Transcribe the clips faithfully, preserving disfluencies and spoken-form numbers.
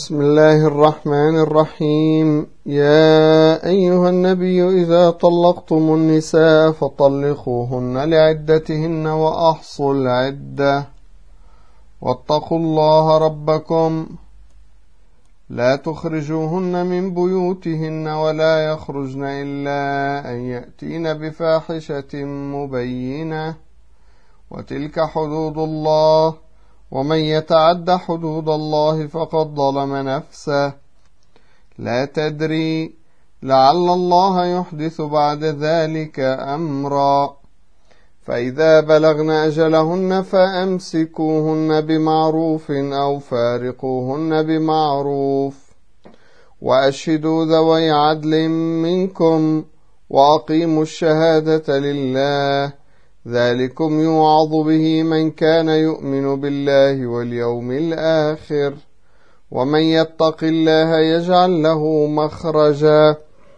بسم الله الرحمن الرحيم. يا أيها النبي إذا طلقتم النساء فطلقوهن لعدتهن وأحصوا العدة واتقوا الله ربكم لا تخرجوهن من بيوتهن ولا يخرجن إلا أن يأتين بفاحشة مبينة وتلك حدود الله ومن يتعد حدود الله فقد ظلم نفسه لا تدري لعل الله يحدث بعد ذلك أمرا فإذا بلغن أجلهن فأمسكوهن بمعروف أو فارقوهن بمعروف وأشهدوا ذوي عدل منكم وأقيموا الشهادة لله ذلكم يوعظ به من كان يؤمن بالله واليوم الآخر ومن يتق الله يجعل له مخرجا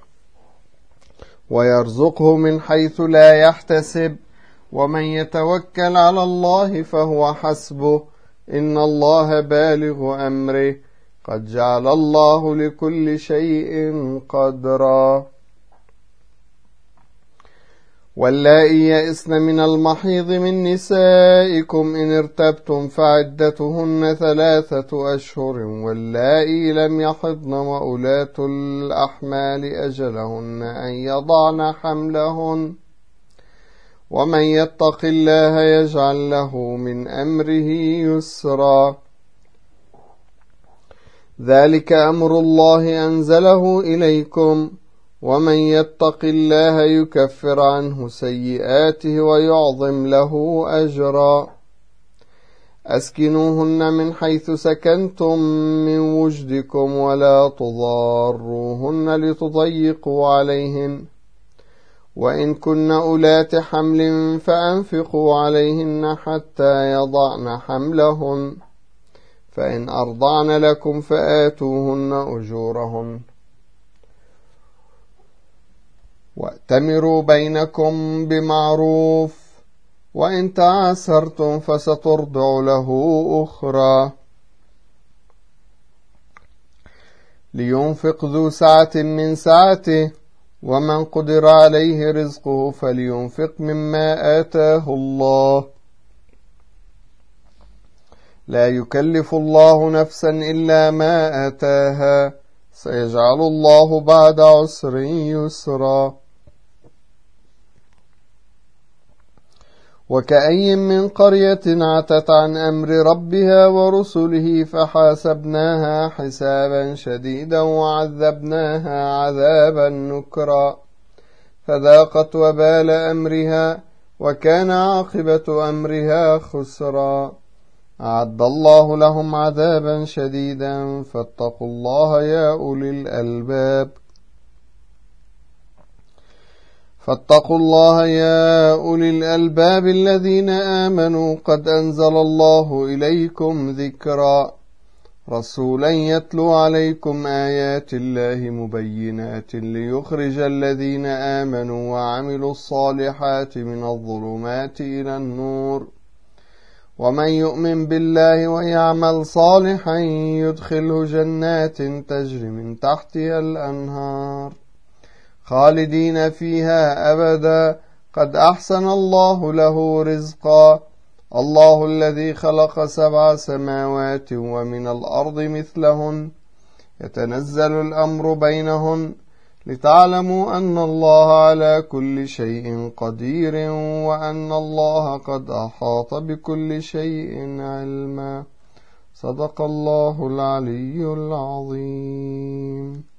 ويرزقه من حيث لا يحتسب ومن يتوكل على الله فهو حسبه إن الله بالغ أمره قد جعل الله لكل شيء قدرا. واللائي يئسن من المحيض من نسائكم إن ارتبتم فعدتهن ثلاثة أشهر واللائي لم يحضن وأولات الأحمال أجلهن أن يضعن حملهن ومن يتق الله يجعل له من أمره يسرا ذلك أمر الله أنزله إليكم ومن يتق الله يكفر عنه سيئاته ويعظم له أجرا. أسكنوهن من حيث سكنتم من وجدكم ولا تضاروهن لتضيقوا عليهن وإن كن أولات حمل فأنفقوا عليهن حتى يضعن حملهن فإن أرضعن لكم فآتوهن أجورهن وأتمروا بينكم بمعروف وإن تعاسرتم فسترضع له أخرى لينفق ذو سعة من سعته ومن قدر عليه رزقه فلينفق مما آتاه الله لا يكلف الله نفسا إلا ما آتاها سيجعل الله بعد عسر يسرا. وكأي من قرية عتت عن أمر ربها ورسله فحاسبناها حسابا شديدا وعذبناها عذابا نكرا فذاقت وبال أمرها وكان عاقبة أمرها خسرا. أعد الله لهم عذابا شديدا فاتقوا الله يا أولي الألباب فاتقوا الله يا أولي الألباب الذين آمنوا قد أنزل الله إليكم ذكرا رسولا يتلو عليكم آيات الله مبينات ليخرج الذين آمنوا وعملوا الصالحات من الظلمات إلى النور ومن يؤمن بالله ويعمل صالحا يدخله جنات تجري من تحتها الأنهار خالدين فيها أبدا قد أحسن الله له رزقا. الله الذي خلق سبع سماوات ومن الأرض مثلهن يتنزل الأمر بينهن لتعلموا أن الله على كل شيء قدير وأن الله قد أحاط بكل شيء علما. صدق الله العلي العظيم.